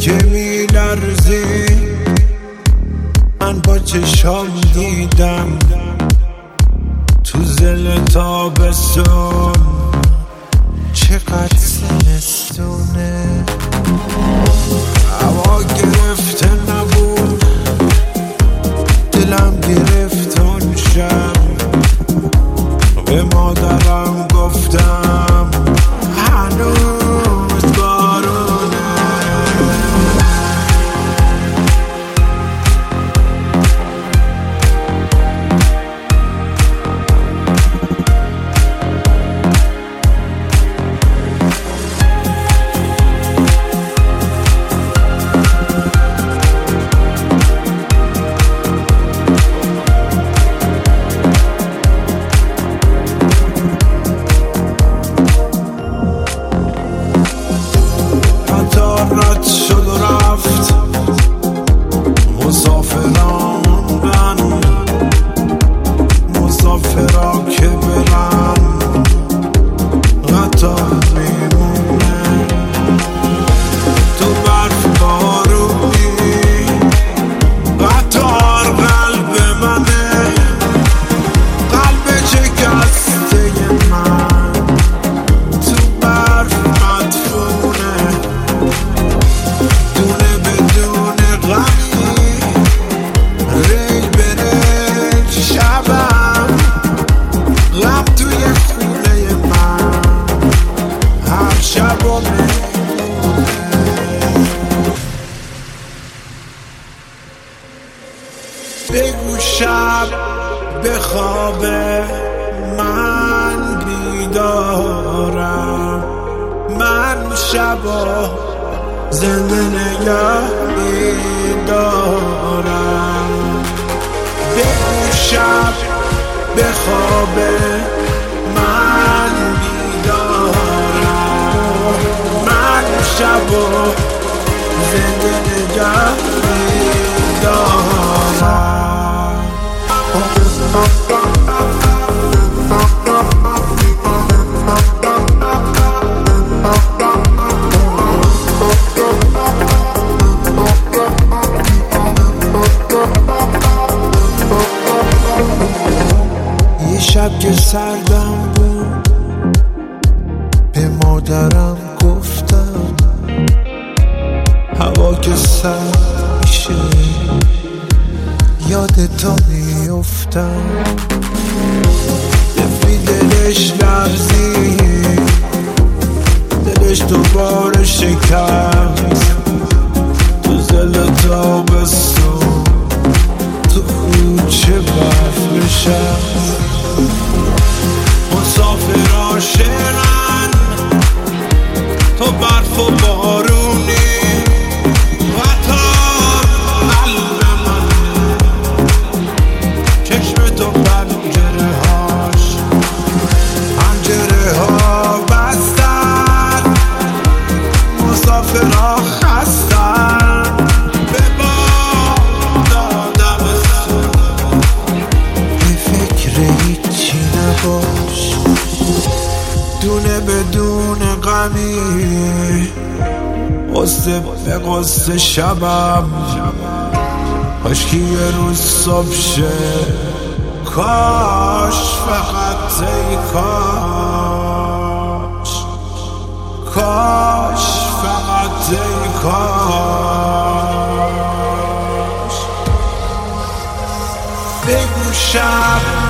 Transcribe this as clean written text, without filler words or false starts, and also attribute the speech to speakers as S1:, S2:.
S1: که میلرزی من با چشام دیدم تو زل تابستون چقدر زمستونه. هوا گرفته نبود دلم گرفت اون شب به مادرم گفتم هنوز بارونه. رد شد و رفت مسافران من، مسافرا که برن قطار میمونه. تو برف بارونی قطار قلب منه، قلب شکسته من تو برف مدفونه. دونه بدون غمی ریل به ریل شبم غم توی خونه من هر شب و بگو شب بخوابه من بیدارم، من شبا زنده نگه میدارم. بگو شب بخوابه من بیدارم، من شبا زنده نگه میدارم. شب که سردم بود به مادرم گفتم هوا که سرد میشه یاد تو میفتم. دفی دلش لرزید دلش دوباره شکست تو زل تابستون تو کوچه برف نشست. مسافرها شعرن تو برف و بارونی قطار قلب من، چشم تو پنجره ها بستن، مسافرها خستن به باد آدمستون. به فکر هیچی نباش دونه بدون غمی، قصه به قصه شبم کاشکی یه روز صبح شه. کاش فقط ای کاش، کاش فقط ای کاش. بگو شب